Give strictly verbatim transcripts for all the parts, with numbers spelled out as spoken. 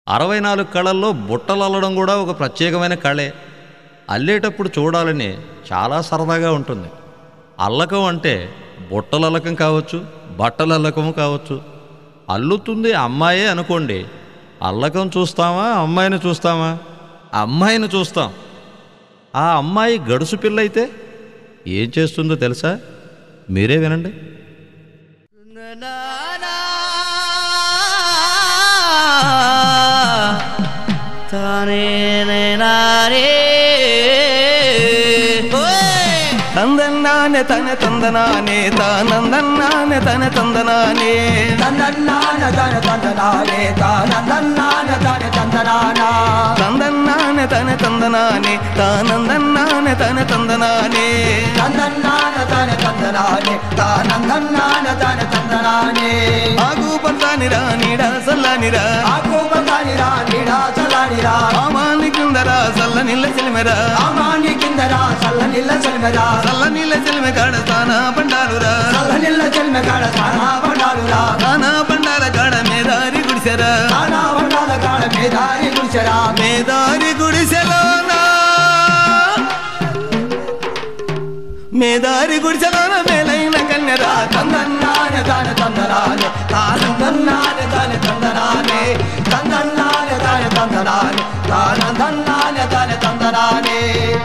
అరవై నాలుగు కళల్లో బుట్టలు అల్లడం కూడా ఒక ప్రత్యేకమైన కళే. అల్లేటప్పుడు చూడాలని చాలా సరదాగా ఉంటుంది. అల్లకం అంటే బుట్టల అల్లకం కావచ్చు, బట్టల అల్లకం కావచ్చు. అల్లుతుంది అమ్మాయే అనుకోండి, అల్లకం చూస్తామా అమ్మాయిని చూస్తామా? అమ్మాయిని చూస్తాం. ఆ అమ్మాయి గడుసు పిల్ల అయితే ఏం చేస్తుందో తెలుసా? మీరే వినండి. తందన్నానే తన తందనానే తానందన్నానే తన తందనానే తందన్నాన తన తందనానే తానందన్నాన తన తందనానా తందన్నానే తన తందనానే తానందన్నానే తన తందనానే తందన్నాన తన తందనానే తానందన్నాన తన తందనానే ఆగు పడతానిరా నీడా సల్లానిరా ఆకు పతానిరా నీడా చల్లానిరా ఆమాని కిందరా సల్ల నిల్ల చెలిమెరా ఆమాని కిందరా చల్ల నిల్ల చెల్మెరా సల్ల నిల్ల చెలిమె కాడ తానా పండాలురా చల్ల నిల్ల చెల్మె కాడ సానా పండాలురా తానా పండాల కాడ మేదారి గుడిసెరా సానా పండాల కాడ మేదారి గుడిసెరా మేదారి గుడిసెలోనా మేదారి గుడిసెలోన మేలైన కన్యరా తందన్నాన తన తందనానే తానందన్నాన తన తందనానే తందన్నాన తన తందనానే తానందన్నాన తన తందనానే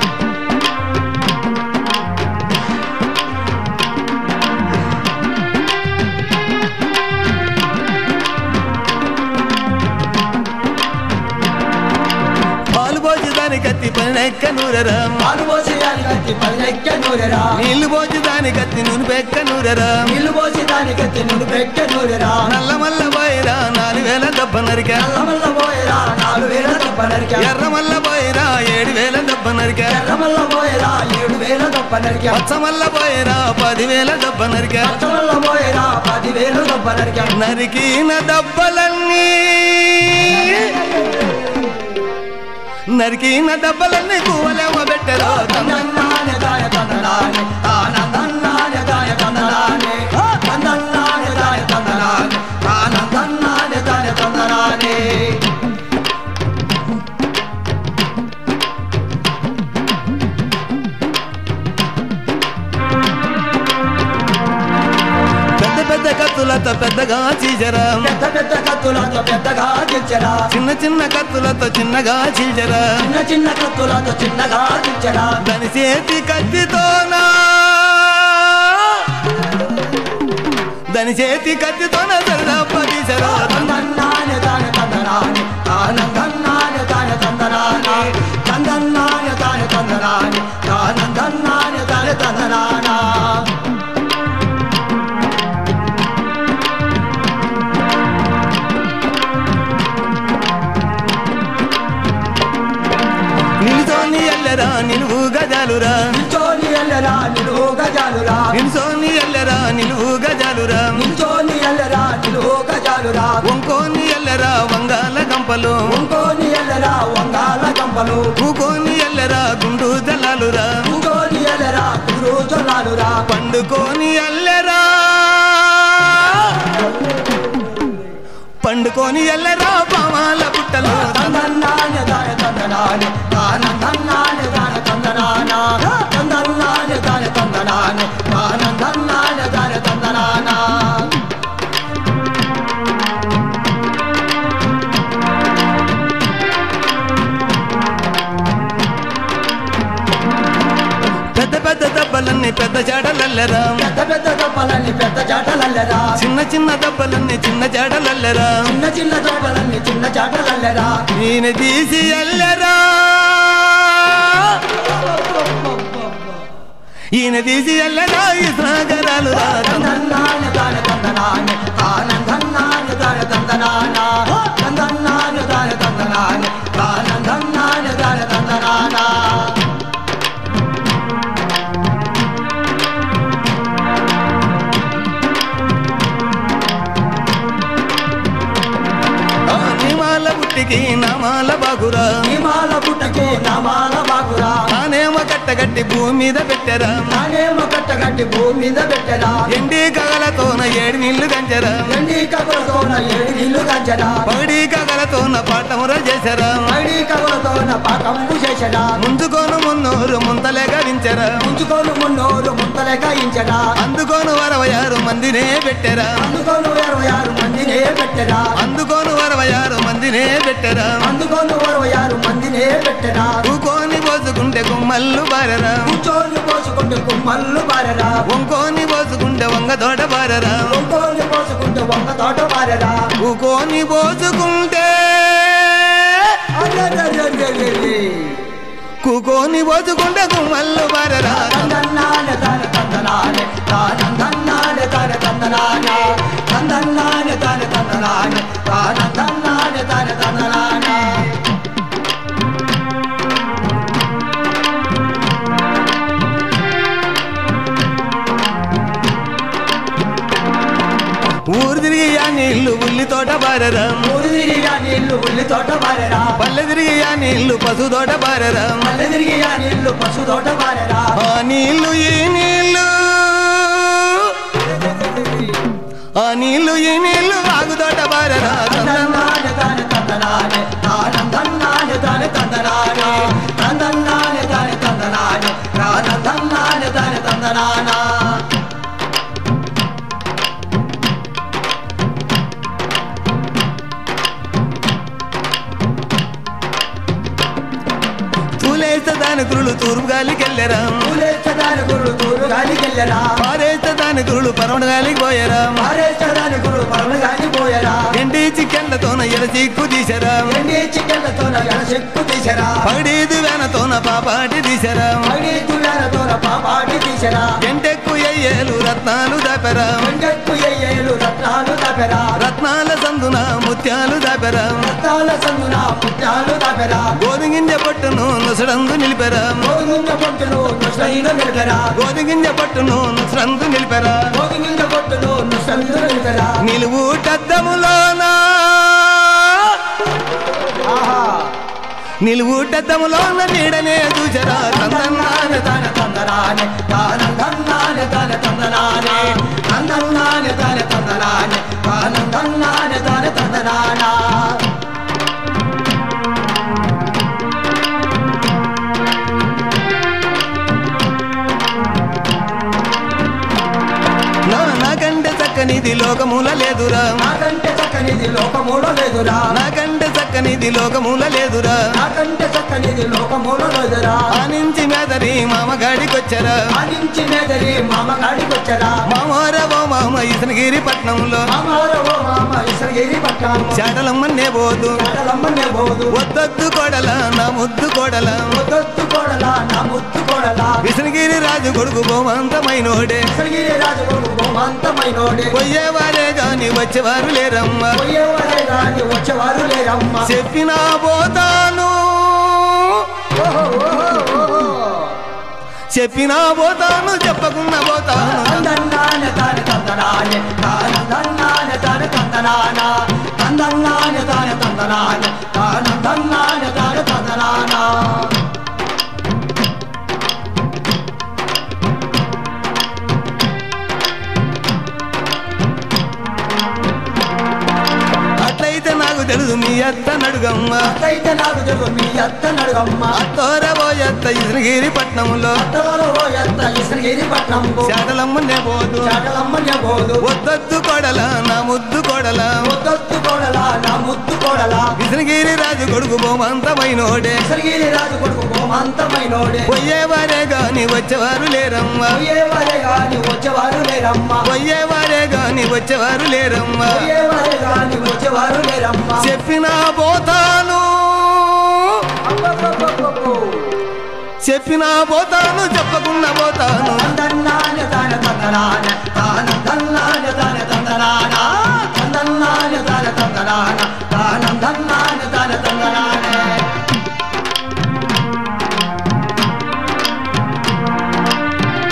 పాలు పోసి దాని కత్తి పనెక్క నూరరా పాలు పోసి దాని కత్తి పల్లెక్క నూరెరా నీళ్లు పోసి దాని కత్తి నునిపెక్క నూరరా నీళ్లు పోసి దాని కత్తి నువ్వు పెట్ట నూరెరా నల్ల మల్ల పోయిరా నాలుగు వేల దెబ్బ నరిక నల్లమల్ల పోయేరా నాలుగు వేల దొప్ప నరికా ఎర్ర మల్ల పోయిరా ఏడు వేల దెబ్బ నరిక ఎర్రమల్ల పోయేరా ఏడు వేల దొప్ప నరికా పచ్చ మల్ల పోయిరా పదివేల దెబ్బ నరిక పచ్చమల్ల పోయేరా పదివేలు దొప్ప నరికా నరికిన దెబ్బలన్నీ నరికిన దెబ్బలన్నీ కూవలేమ పెట్టరా తందన్నానే దాయ తందనానే ఆనందన్నానే దాయ తందనానే తందన్నానే దాయ తందనానే ఆనందన్నానే దాయ తందనానే పెద్ద పెద్ద కత్తులతో పెద్దగా చీజరా పెద్ద పెద్ద కత్తులతో పెద్దగా దించరా చిన్న చిన్న కత్తులతో చిన్నగా చీజరా చిన్న చిన్న కత్తులతో చిన్నగా దించరా దాని చేతి కత్తితోనా దాని చేతి కత్తితోన దర్దప్ప తీసరా తందన్నానే దాయ తందనానే ఆనందన్నానే దాయ తందనానే తందన్నానే దాయ తందనానే ఆనందన్నానే దాయ తందనానా నిలుసోని ఎల్లరా నిలువు గజాలురా నిల్చోని ఎల్లరా నిలువు గజాలురా నిలుసోని ఎల్లరా నిలువు గజాలురా నిల్చోని ఎల్లరా నిలువు గజాలురా వంకోని ఎల్లరా వంగాల గంపలు ఇంకోని ఎల్లరా వంగాల గంపలు ఊకోని ఎల్లరా గుండు జలాలురా ఇంకోని ఎల్లరా కురు జొల్లాలురా పండుకోని ఎల్లరా పండుకోని ఎల్లరా పామాల పుట్టలు తందన్నానే దాయ తందనానే ఆనందన్నానే దాయ తందనానా తందన్నానే దాయ తందనానే ఆనందన్నానే దాయ తందనానా పెద్ద పెద్ద దెబ్బలన్నీ పెద్ద జాడలల్లరా పెద్ద పెద్ద దొప్పలన్నీ పెద్ద జాటలల్లరా చిన్న చిన్న దెబ్బలన్నీ చిన్న జాడలల్లరా చిన్న చిన్న దొప్పలన్నీ చిన్న జాటలల్లరా ఈయన తీసి ఎల్లరా ఈయన తీసి ఎల్లరా ఈ సాగరాలు తందన్నానే దాయ తందనానే ఆనందన్నానే దాయ తందనానా తందన్నానే దాయ తందనానే ఆనందన్నానే దాయ తందనానా నిమాల పుట్టి పుట్టికి నామాల బాగురా నిమాల పుట్టకి నామాల బాగురా తానేమో కట్టగట్టి భూమి మీద పెట్టరా నానేమో కట్టగట్టి భూమి మీద పెట్టరా ఎండి కగలతోన ఏడు నీళ్లు గంజరా ఎండి కగులతోన ఏడు నీళ్లు గంజరా పడి కగలతోన పాఠముర చేశారా పడి కగులతోన పాకంపు చేసరా ముందుకోను మున్నూరు ముంతలే గవించరా ముంచుకోను మున్నోరు ముంతలే గాయించరా అందుకోను అరవై ఆరు మందినే పెట్టరా అందుకోను ఇరవై ఆరు మందినే పెట్టరా అందుకోను అరవై ఆరు మందినే పెట్టరా అందుకోను ఇరవై ఆరు మందినే పెట్టరా ఊకోని పోసుకుంటే గుమ్మల్లు బారరా కూర్చోని పోసుకుంటే కుమ్మల్లు బారరా వంకోని పోసుకుంటే వంగ తోట బారరా ఒంగోని పోసుకుంటే వంగ తోట బారరా ఊకోని పోసుకుంటే అరెరెరెరెరెరె. కూకోని పోసుకుంటే గుమ్మల్లు బారరా తందనాన తన తందనానే తానందనాన తన తందనానే తందనాన తన తందనానే తానందనాన తన తందనానే ఊరు తిరిగి ఆ నీళ్లు ఉల్లి తోట బారరా ఊరు తిరిగి ఆ నీళ్లు ఉల్లి తోట బారరా పల్లె తిరిగి ఆ నీళ్లు పశు తోట బారరా మల్లె తిరిగి ఆ నీళ్లు పశు తోట బారరా ఆ నీళ్లు ఈ నీళ్లు ఆ నీళ్లు ఈ నీళ్లు ఆగు తోట బారరా తందనాన తన తందనానే తానందనాన తన తందనానే తందనాన తన తందనానే తానందనాన తన తందనానా పూలేస్తే దాని గురులు తూర్పు గాలికి వెళ్ళరా పూలేచ్చదాని గురుడు తూరు గాలికెళ్ళరా పారేస్తే దాని గురులు పరమణ గాలికి పోయారా పారేచ్చదాని గురుడు పరమ గాలిపోయరా ఎండి చికెన్లతోన ఎల చిక్కు తీసారా ఎండి చికెన్లతోన ఎడసెక్కు తీసరా పగడీదు వేనతోన పాపాటి తీసారా పడి తుళ్ళతోన పాపాటి తీసరా ఎంటెక్కు అయ్యేలు రత్నాలు దాపెరా వెంటెక్కు ఎయ్యేలు రత్నాలు తపెరా రత్నాల సందున ముత్యాలు దాపెరా రత్నాల సందున పుట్టాలు తపెరా గోధుగింజ పట్టును నుసడందు నిలిపెరా గోధుమింజ పొట్టును నుసైన నిలిపెరా గోధుగింజ పట్టును నుసడందు నిలిపెరా గోధుమింజ పొట్టును నుసైన నిలిపెరా నిలువు టద్దములోనా ఆహా నిలువుటద్దములోన నీడనే చూచరా తందనాన తన తందనానే తానందనాన తన తందనానే తందనాన తన తందనానే తానందనాన తన తందనానా నా నాకంటే చక్కనిది లోకమూల లేదురా నాకంటే చక్కనిది లోకమూలో లేదురా నాకంటే చక్కనిది లోకమూల లేదురా నాకంటే చక్కనిది లోకమూలో లేదురా ఆ నుంచి మెదరి మామగాడికొచ్చరా ఆనించి మెదరి మామ కాడికొచ్చరా మామోరవో మామ ఇసనగిరి పట్నంలో మామారవో మామ ఇసరగిరి పట్టాము చాటలమ్మన్నే పోదు చాటలమ్మనే పోదు వద్దొద్దు కోడల నా ముద్దు కోడల ముద్దొత్తు కోడలా నా ముత్తు కోడలా విసనగిరి రాజు కొడుకు బహుమంతమైనోడే ఇసరగిరి రాజు కొడుకు బహుమంతమైనోడే పోయేవారే గాని వచ్చేవారు లేరమ్మా పోయేవారే గాని వచ్చేవారు లేరమ్మా చెప్పినా పోతాను ఓహో ఓహో ఓహో చెప్పినా పోతాను చెప్పకుండా పోతాను తందనాన తాన తందనానే తానందనాన తాన తందనాన తందనాన తాన తందనాన తానందనాన తాన తందనాన అట్లయితే నాకు తెలుసు మీ అత్త నడుగమ్మ అత్తయితే నాకు తెలుగు మీ అత్త నడుగమ్మ అత్తోరవో అత్త ఇసనగిరి పట్నంలో అత్తగారు ఓ అత్త ఇసరగిరి పట్నంకు చాటలమ్మనే పోదు చాటలమ్మనే పోదు వద్దొద్దు కోడల నా ముద్దు కోడల ముద్దొత్తు కోడలా నా ముద్దు కోడలా విసనగిరి రాజు కొడుకు బహుమంతమైనోడే ఇసరగిరి రాజు కొడుకు బహుమంతమైనోడే పోయేవారే గాని వచ్చేవారు లేరమ్మా పోయేవారే గాని వచ్చేవారు లేరమ్మా పోయేవారే గాని వచ్చేవారు లేరమ్మా పోయేవారే గాని వచ్చేవారు లేరమ్మా చెప్పినా పోతాను అబ్బబ్బబ్బబ్బబ్బో. చెప్పినా పోతాను చెప్పకుండా పోతాను తందనాన తాన తందనాన తానందనాన తాన తందనాన తందనాన తాన తందనాన తానందనాన తాన తందనాన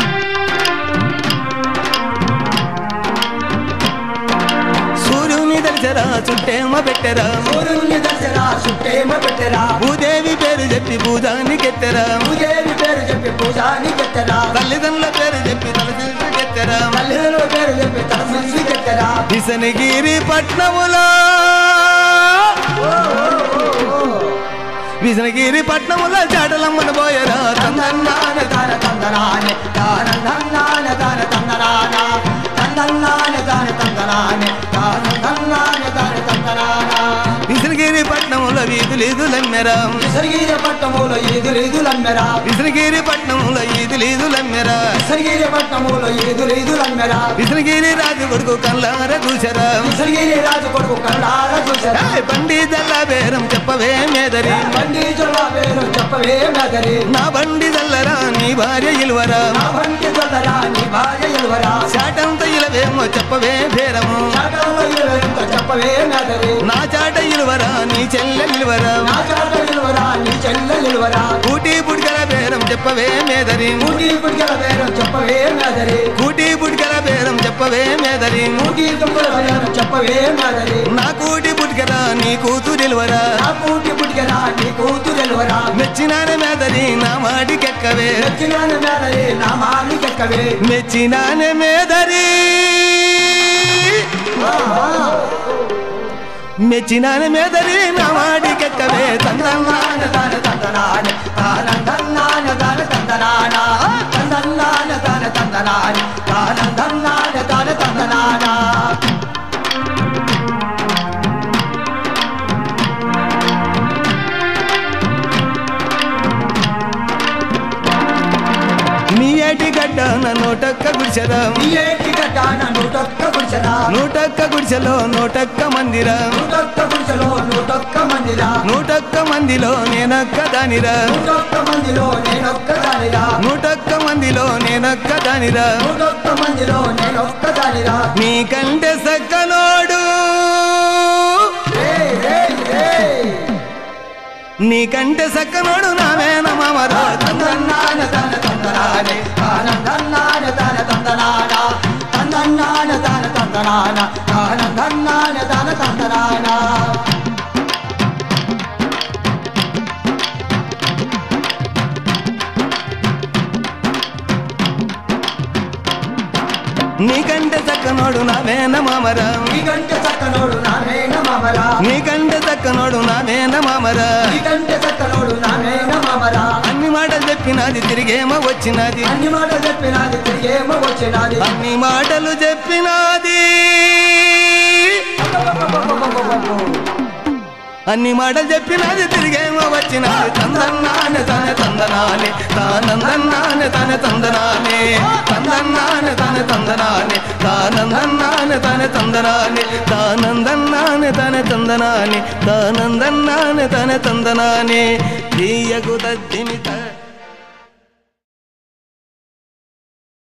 సూర్యుని దర్శరా చుట్టేమ పెట్టరా సూర్యుని దర్శరా చుట్టేమ పెట్టరా భూదేవి పేరు చెప్పి పూజానికెత్తరా భూదేవి పేరు చెప్పి పూజానికెత్తరా తల్లిదండ్రుల పేరు చెప్పి తలసికెత్తరా తల్లిదండ్రుల పేరు చెప్పి తలసికెత్తరా విసనగిరి పట్నములో విసనగిరి పట్నములో చాటలమ్మన పోయరా తందన్నాన తాన తందనానే తానందన్నాన తాన తందనానా తందన్నాన తాన తందనానే తానందన్నాన తాన తందనానా విసనగిరి పట్నములో వీధులీదులమ్మెరా విసనగిరి పట్టణములో ఈదులీదులమ్మెరా విసనగిరి పట్నములో ఈదులీదులమ్మెరా విసనగిరి పట్టణములో ఈదులీదులమ్మెరా విసనగిరి రాజు కొడుకు కల్లార చూసరా విసనగిరి రాజు కొడుకు కళ్ళార చూసరా బండి దల్ల బేరం చెప్పవే మేదరి బండి జొల్ల పేరు చెప్పవే మెదరి నా బండి దల్లరా నీ భార్య ఇల్వరా నా బండి జొల్లరా నీ భార్య ఇల్వరా చాటంత ఇలవేమో చెప్పవే భేరము చాటంలో ఇల్వరంతో చెప్పవే మెదరి నా చాట ఇల్వరా నీ చెల్లె నిల్వరా నా చాట ఇల్వరా నీ చెల్ల ఇల్వరా కూటి పుడికల బేరం చెప్పవే మేదరి ఊటి పుడికల పేరు చెప్పవే మెదరి కూటి పుడికల బేరం చెప్పవే మేదరి ఊటి తుమ్మల పేరు చెప్పవే మెదరి నా కూటి పుడికల నీ కూతురిల్వరా నా ఊటి పుడికల నీ కూతురు ఇల్వరా మెచ్చినానే మేదరి నా మాటికెక్కవే మెచ్చినాన మెదరి నా మాలికెక్కవే మెచ్చినానే మేదరి మెచ్చినానే మేదరి నా మాటికెక్కవే తందన్నాన తాన తందనాన తానందన్నాన తాన తందనానా తందన్నాన తాన తందనాన తానందన్నాన తాన తందనానా నీ ఏటి గడ్డ నా నూటొక్క గుడిసెరా నీ ఏటి గడ్డాన నూటొక్క గుడిసెలా నూటొక్క గుడిసెలో నూటొక్క మందిరా నూటొక్క గుడిసెలో నూటొక్క మందిరా నూటొక్క మందిలో నేనొక్క దానిరా నూటొక్క మందిలో నేనొక్క దానిరా నూటొక్క మందిలో నేనొక్క దానిరా నూటొక్క మందిలో నేనొక్క దానిరా నీకంటే సక్కనోడు ఏయ్, ఏయ్, ఏయ్. నీకంటే సక్కనోడు నావేన మామరా తందన్నాన తాన తందనానే తానందన్నాన తాన తందనానా తందన్నాన తాన తందనాన తానందన్నాన తాన తందనానా నీకంటే సక్కనోడు నావేన మామరా నీకంటే చక్కనోడు నామేన మామరా నీకంటే సక్కనోడు నావేన మామరా నీకంటే చక్కనోడు నామేన మామరా అన్ని మాటలు చెప్పినది తిరిగేమో వచ్చినది అన్ని మాటలు చెప్పినది తిరిగేమో వచ్చినది అన్ని మాటలు చెప్పినది అన్ని మాటలు చెప్పినది తిరిగేమో వచ్చినది తందన్నానే తన తందనానే తానందన్నానే తన తందనానే తందన్నానే తన తందనానే తానందన్నానే తన తందనానే తానందన్నానే తన తందనానే తానందన్నానే తన తందనానే తీయకు తద్దిమిత